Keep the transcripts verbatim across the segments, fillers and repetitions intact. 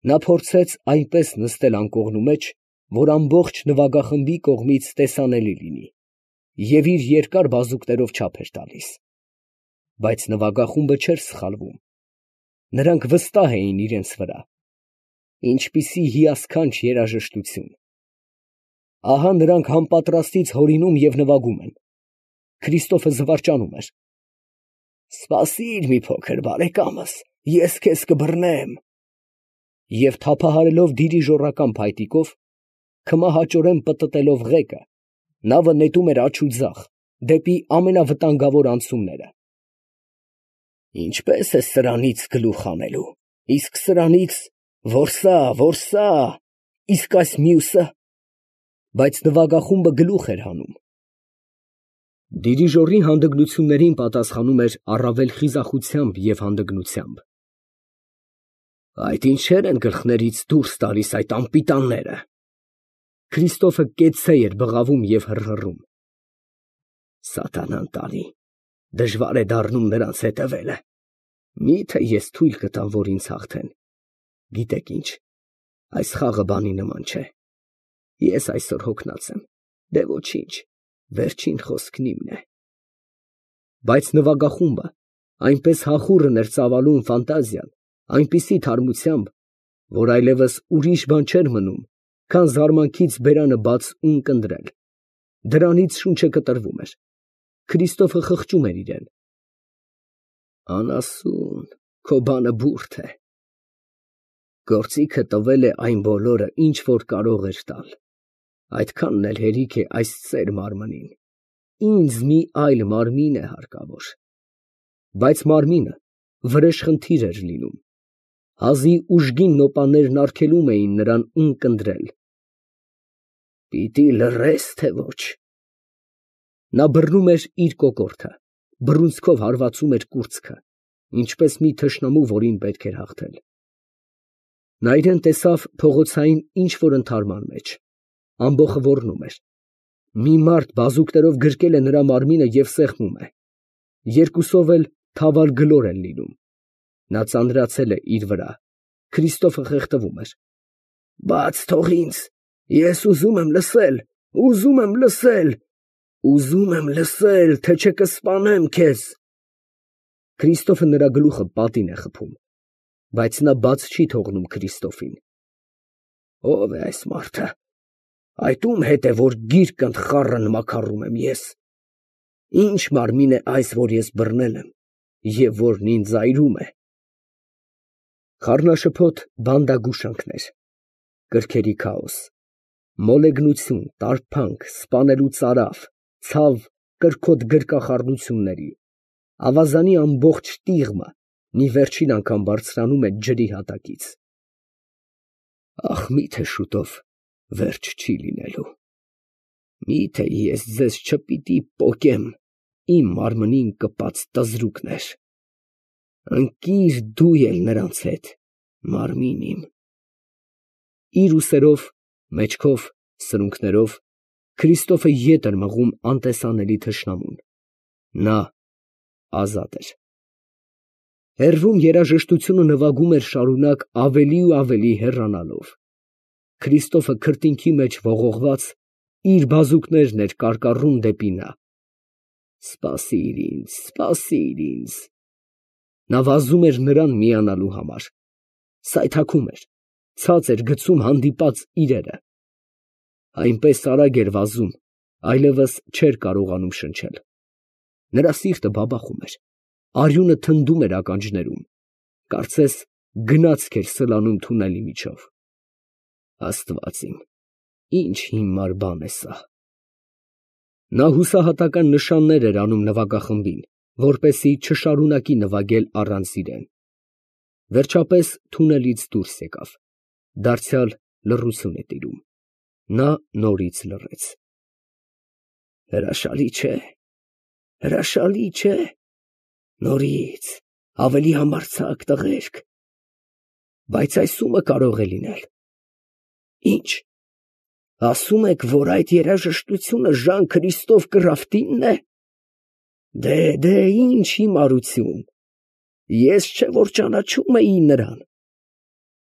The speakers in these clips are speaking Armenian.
Նա փորձեց այնպես նստել անկողնու մեջ, որ ամբողջ նվագախմբի կողմից տեսանելի լինի, և իր երկար բազուկներով չափ էր տալիս. բայց նվագախումբը չէր սխալվում. նրանք վստահ էին իրենց վրա. ինչպիսի հիասքանչ երաժշտություն… Ահա նրանք համապատրաստից հորինում և նվագում են… Քրիստոֆը զվարճանում էր. «Սպասիր մի փոքր, բարեկամս, ես քեզ կբռնեմ»… և թափահարելով դիրիժորական փայտիկով, քմահաճորեն պտտելով ղեկը, նավը նետում էր աջ ու ձախ, դեպի ամենավտանգավոր անցումները։ «Ինչպե՞ս է սրանից գլուխ հանելու, իսկ սրանից, որ սա, որ սա, իսկ այս մյուսը…» Բայց նվագախումբը գլուխ էր հանում։ Դիրիժորի հանդգնություններին պատասխանում էր առավել խիզախությամբ և հանդգնությամբ. «Այդ ինչեր են գլխներից դուրս տալիս այդ անպիտանները»։ Քրիստոֆը կեցցե էր բղավում և հռհռում. «Սատանան տարի, դժվար է դառնում նրանց հետևելը… Մի՞թե ես թույլ կտամ, որ ինձ հաղթեն… Գիտեք ինչ, այս խաղը բանի նման չէ… Ես այսօր հոգնած եմ… դե ոչինչ, վերջին խոսքն իմն է»։ Բայց նվագախումբը այնպես հախուռն էր ծավալում ֆանտազիան, այնպիսի թարմությամբ, որ այլևս ուրիշ բան չէր մնում, քան զարմանքից բերանը բաց ու ունկնդրել… Դրանից շունչը կտրվում էր… Քրիստոֆը խղճում էր իրան. «Անասուն, քո բանը բուրդ է… Գործիքը տվել է այն բոլորը, ինչ որ կարող էր տալ… Այդքանն էլ հերիք է այս ծեր մարմնին… Ինձ մի այլ մարմին է հարկավոր…» Բայց մարմինը վրեժխնդիր էր լինում… Հազի ուժգին նոպաներն արգելում էին նրան ունկնդրել… «Պիտի լռե՞ս, թե ոչ»։ Նա բռնում էր իր կոկորդը, բռունցքով հարվածում էր կուրծքը, ինչպես մի թշնամու, որին պետք էր հաղթել… Նա իրան տեսավ փողոցային ինչ֊որ ընդհարման մեջ… Ամբոխը ոռնում էր… Մի մարդ բազուկներով գրկել է նրա մարմինը և սեղմում է… Երկուսով էլ թավալ գլոր են լինում… Նա ծանրացել է իր վրա… Քրիստոֆը խեղդվում էր… «Բաց թող ինձ… Ես ուզում եմ լսել… ուզում եմ լսել… ուզում եմ լսել, թե չէ կսպանեմ քեզ…»։ Քրիստոֆը նրա գլուխը պատին է խփում… Բայց նա բաց չի թողնում Քրիստոֆին… «Ո՞վ է այս մարդը… Այդ ո՞ւմ հետ է, որ գիրկընդ խառն մաքառում եմ ես… Ի՞նչ մարմին է այս, որ ես բռնել եմ, և որն ինձ այրում է…»։ Խառնաշփոթ բանդագուշանքներ… Կրքերի քաոս… Մոլեգնություն, տարբանք, սպանելու ծարավ, ցավ, կրքոտ գրկախառնությունների… Ավազանի ամբողջ տիղմը մի վերջին անգամ բարձրանում է ջրի հատակից… «Ախ, մի՞թե շուտով վերջ չի լինելու… Մի՞թե ես ձեզ չպիտի պոկեմ, իմ մարմնին կպած տզրուկներ… Ընկիր դու էլ նրանց հետ, մարմին իմ…»։ Իր ուսերով, մեջքով, սրունքներով Քրիստոֆը ետ էր մղում անտեսանելի թշնամուն… Նա ազատ էր… Հեռվում երաժշտությունը նվագում էր շարունակ ավելի ու ավելի հեռանալով… Քրիստոֆը քրտինքի մեջ ողողված, իր բազուկներն էր կարկառում դեպի նա… «Սպասիր ինձ, սպասիր ինձ…»։ Նա վազում էր նրան միանալու համար… Սայթաքում էր, ցած էր գցում հանդիպած իրերը… Այնպես արագ էր վազում, այլևս չէր կարողանում շնչել… Նրա սիրտը բաբախում էր, արյունը թնդում էր ականջներում… Կարծես գնացք էր սլանում թունելի միջով… Աստված իմ, ինչ հիմար բան է սա… Նա հուսահատական նշաններ էր անում նվագախմբին, որպեսզի չշարունակի նվագել առանց իրան… Վերջապես թունելից դուրս եկավ… Դարձյալ լռություն է տիրում… Նա նորից լռեց… «Հրաշալի չէ՞, հրաշալի չէ՞… Նորից… ավելի համարձակ, տղերք… Բայց այս ո՞ւմը կարող է լինել… Ի՞նչ… Ասում եք, որ այդ երաժշտությունը Ժան Քրիստոֆ Կրավտինն է… Դե, դե, ինչ հիմարություն… Ես չէ որ ճանաչում էի նրան…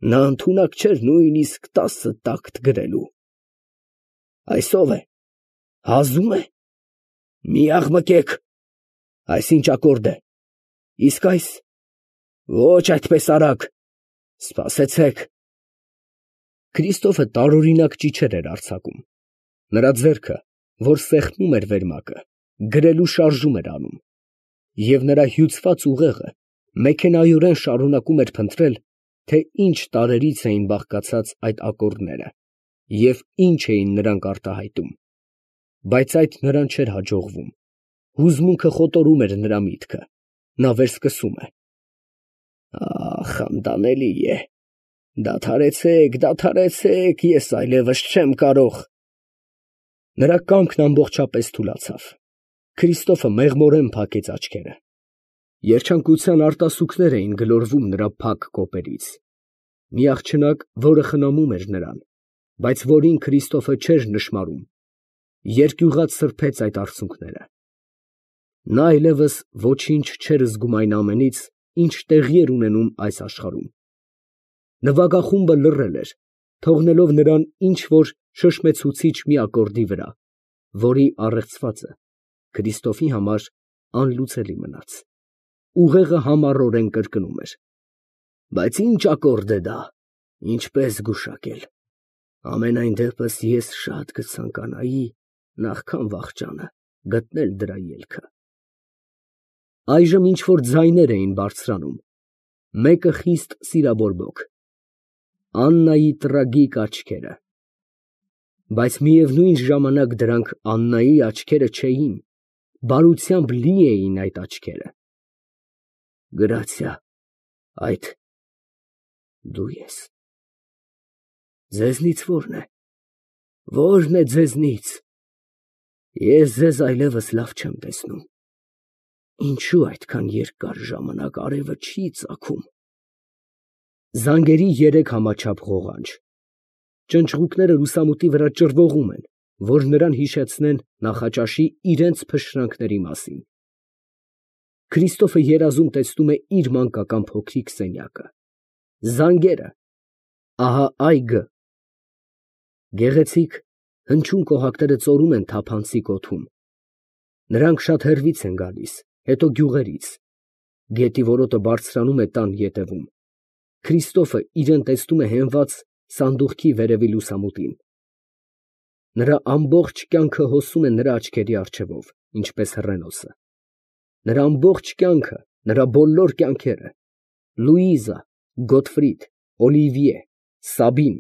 Նա ընդունակ չէր նույնիսկ տասը տակտ գրելու։ Այս ո՞վ է, հազում է, մի աղմկեք, այս ինչ ակորդ է, իսկ այս, ոչ այդպես արագ, սպասեցեք։ Քրիստոֆը տարօրինակ ճիչեր էր արձակում, նրա ձեռքը, որ սեղմում էր վերմակը, գրելու շարժում էր անում, և նրա հյուծված ուղեղը մեքենայորեն շարունակում էր փնտրել, թե ինչ տարրերից էին բաղկացած այդ ակորդները և ինչ էին նրանք արտահայտում, բայց այդ նրան չէր հաջողվում, հուզմունքը խոտորում էր նրա միտքը, նա վերսկսում է. «Ախ, անտանելի է, դադարեցեք, դադարեցեք, ես այլևս չեմ կարող»։ Նրա կամքն ամբողջապես թուլացավ, Քրիստոֆը մեղմորեն փակեց աչքերը, երջանկության արտասուքներ էին գլորվում նրա փակ կոպերից, մի աղջնակ, որը խնամում էր նրան, բայց որին Քրիստոֆը չէր նշմարում, երկյուղած սրբեց այդ արցունքները։ Նա այլևս ոչինչ չէր զգում այն ամենից, ինչ տեղի էր ունենում այս աշխարհում։ Նվագախումբը լռել էր, թողնելով նրան ինչ֊որ շշմեցուցիչ մի ակորդի վրա, որի առեղծվածը Քրիստոֆի համար անլուծելի մնաց։ Ուղեղը համառորեն կրկնում էր. «Բայց ի՞նչ ակորդ է դա, ինչպես գուշակել, ամենայն դեպս ես շատ կցանկանայի, նախքան վախճանը, գտնել դրա ելքը»։ Այժմ ինչ֊որ ձայներ էին բարձրանում, մեկը խիստ սիրաբորբոք, Աննայի տրագիկ աչքերը, բայց միևնույն ժամանակ դրանք Աննայի աչքերը չէին, բարությամբ լի էին այդ աչքերը։ «Գրացիա, այդ դու ես։ Ձեզնից ո՞րն է, ո՞րն է ձեզնից։ Ես ձեզ այլևս լավ չեմ տեսնում։ Ինչո՞ւ այդքան երկար ժամանակ արևը չի ծագում»։ Զանգերի երեք համաչափ ղողանջ, ճնճղուկները լուսամուտի վրա ճռվողում են, որ նրան հիշեցնեն նախաճաշի իրենց փշրանքների մասին։ Քրիստոֆը երազում տեսնում է իր մանկական փոքրիկ սենյակը, զանգերը, ահա այգը։ Գեղեցիկ, հնչուն կոհակները ծորում են թափանցիկ օդում։ Նրանք շատ հեռվից են գալիս, հետո գյուղերից։ Գետի որոտը բարձրանում է տան ետևում։ Քրիստոֆը իրան տեսնում է հենված սանդուղքի վերևի լուսամուտին։ Նրա ամբողջ կյանքը հոսում է նրա աչքերի առջևով, ինչպես հեռենոսը։ Նրա ամբողջ կյանքը, նրա բոլոր կյանքերը, Լուիզա, Գոտֆրիդ, Օլիվիե, Սաբին։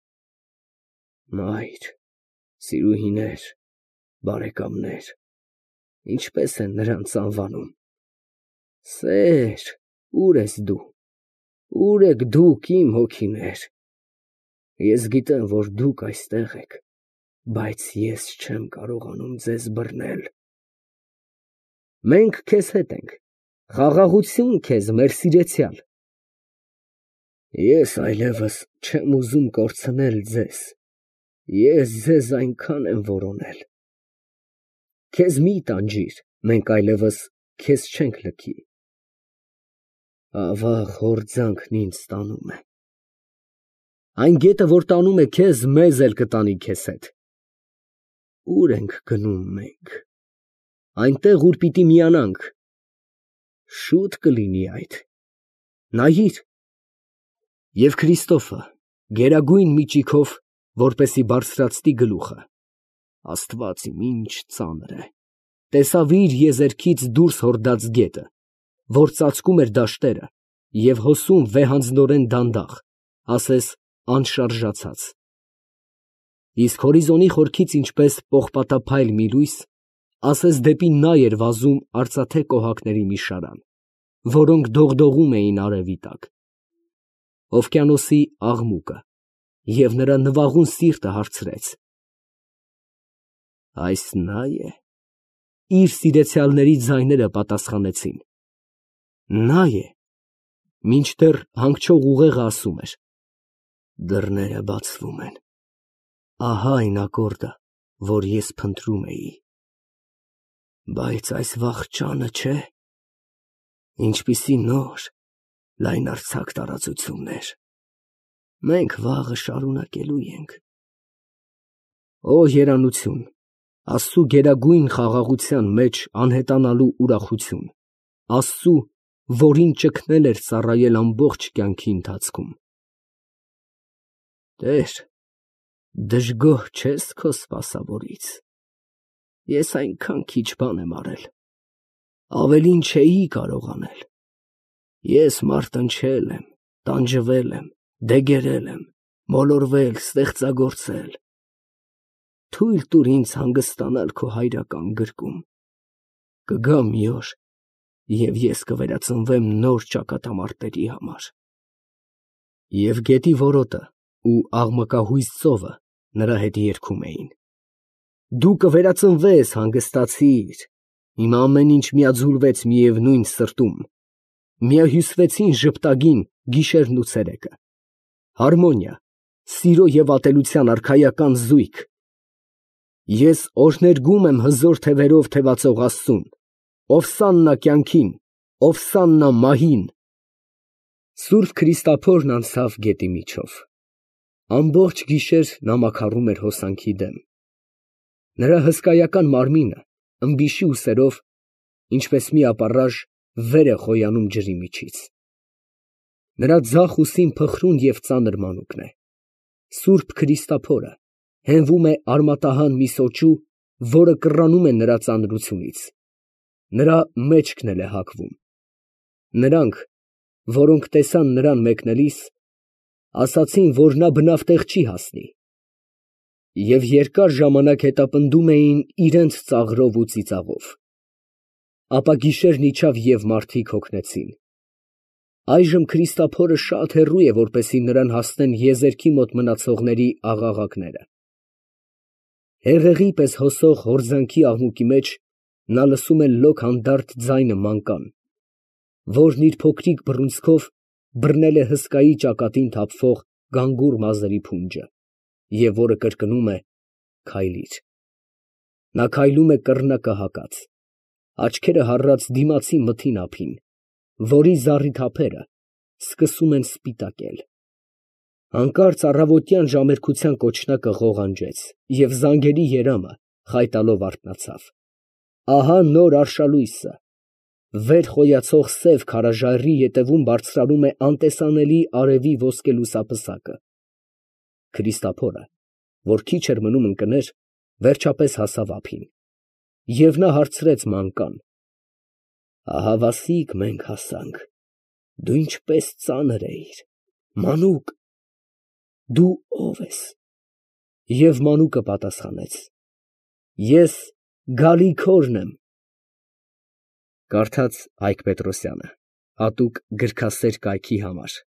Մայր, սիրուհիներ, բարեկամներ, ինչպես են նրանց անվանում։ Սեր, ուր ես դու, ուր եք դուք իմ հոգիներ։ Ես գիտեմ, որ դուք այստեղ եք, բայց ես չեմ կարողանում ձեզ բռնել։ Մենք քեզ հետ ենք, խաղաղություն քեզ, մեր սիրեցյալ։ Ես այլևս չեմ ուզում կորցնել ձեզ, ես ձեզ այնքան եմ որոնել։ Քեզ մի տանջիր, մենք այլևս քեզ չենք լքի։ Ավաղ հորձանքն ինձ տանում է։ Այն գետը, որ տանում է քեզ, մեզ էլ կտանի քեզ հետ։ Ուր ենք գնում մենք։ Այնտեղ, ուր պիտի միանանք։ Շուտ կլինի այդ։ Նայիր։ Եվ Քրիստոֆը գերագույն միջիքով, որպեսի բարձրացնի գլուխը, Աստված իմ, ինչ ծանր է, տեսավ իր եզերքից դուրս հորդած գետը, որ ծածկում էր դաշտերը և հոսում վեհանձնորեն դանդաղ, ասես անշարժացած։ Իսկ հորիզոնի խորքից ինչպես պողպատափայլ մի լույս, ասես դեպի նա էր վազում արծաթե կոհակների մի շարան, որոնք դողդողում էին արևի տակ։ Օվկիանոսի աղմուկը, և նրա նվաղուն սիրտը հարցրեց. Այս նա է։ Իր սիրեցյալների ձայները պատասխանեցին. Նա է, մինչդեռ հանգչող ուղեղը ասում էր. դռները բացվում են, ահա այն ակորդը, որ ես փնտրում էի։ Բայց այս վախճանը չէ, ինչպիսի նոր, լայնարձակ տարածություններ։ Մենք վաղը շարունակելու ենք։ Օ երանություն, Աստծու գերագույն խաղաղության մեջ անհետանալու ուրախություն, Աստծու, որին ճգնել էր ծառայել ամբողջ կյանքի ընթացքում։ Տեր, դժգոհ չես քո սպասավորից։ Ես այնքան քիչ բան եմ արել, ավելին չէի կարող անել։ Ես մարտնչել եմ, տանջվել եմ, դեգերել եմ, մոլորվել, ստեղծագործել։ Թույլ տուր ինձ հանգստանալ քո հայրական գրկում։ Կգա մի օր, և ես կվերածնվեմ նոր ճակատամարտերի համար։ Եվ գետի որոտը ու աղմկահույս ծովը նրա հետ երգում էին. Դու կվերածնվես, հանգստացիր, հիմա ամեն ինչ միաձուլվեց միևնույն սրտում, միահյուսվեցին ժպտագին գիշերն ու ցերեկը, հարմոնիա, սիրո և ատելության արքայական զույգ։ Ես օրհներգում եմ հզոր թևերով թևածող Աստծուն, ովսաննա կյանքին, ովսաննա մահին։ Սուրբ Քրիստափորն անցավ գետի միջով։ Ամբողջ գիշեր նա մաքարում էր հոսանքի դեմ։ Նրա հսկայական մարմինը ըմբիշի ուսերով, ինչպես մի ապառաժ, վեր է խոյանում ջրի միջից։ Նրա ձախ ուսին փխրուն և ծանր մանուկն է։ Սուրբ Քրիստափորը հենվում է արմատահան մի սոճու, որը կռանում է նրա ծանրությունից։ Նրա մեջքն էլ է հագվում։ Նրանք, որոնք տեսան նրան մեկնելիս, ասացին, որ նա բնավ տեղ չի հասնի, և երկար ժամանակ հետապնդում էին իրենց ծաղրով ու ծիծաղով։ Ապա գիշերն իջավ և մարդիկ հոգնեցին։ Այժմ Քրիստափորը շատ հեռու է, որպեսզի նրան հասնեն եզերքի մոտ մնացողների աղաղակները։ Հեղեղի պես հոսող հորձանքի աղմուկի մեջ նա լսում է լոկ հանդարտ ձայնը մանկան, որն իր փոքրիկ բռունցքով բռնել է հսկայի ճակատին թափվող գանգուր մազերի փունջը, և որը կրկնում է. «Քայլիր»։ Նա քայլում է կռնակը հակած, աչքերը հառած դիմացի մթին ափին, որի զառիթափերը սկսում են սպիտակել։ Հանկարծ առավոտյան ժամերկության կոչնակը ղողանջեց, և զանգերի երամը խայտալով արթնացավ։ Ահա նոր արշալույսը, վեր խոյացող սև քարաժայռի ետևում բարձրանում է անտեսանելի արևի ոսկե լուսապսակը։ Քրիստափորը, որ քիչ էր մնում ընկներ, վերջապես հասավ ափին, և նա հարցրեց մանկան. «Ահավասիկ մենք հասանք, դու ինչպես ծանր էիր, մանուկ, դու ո՞վ ես»։ Եվ մանուկը պատասխանեց. «Ես գալի քորն եմ»։ Կարդաց Հայկ Պետրոսյանը, հատուկ գրքասեր կայքի համար։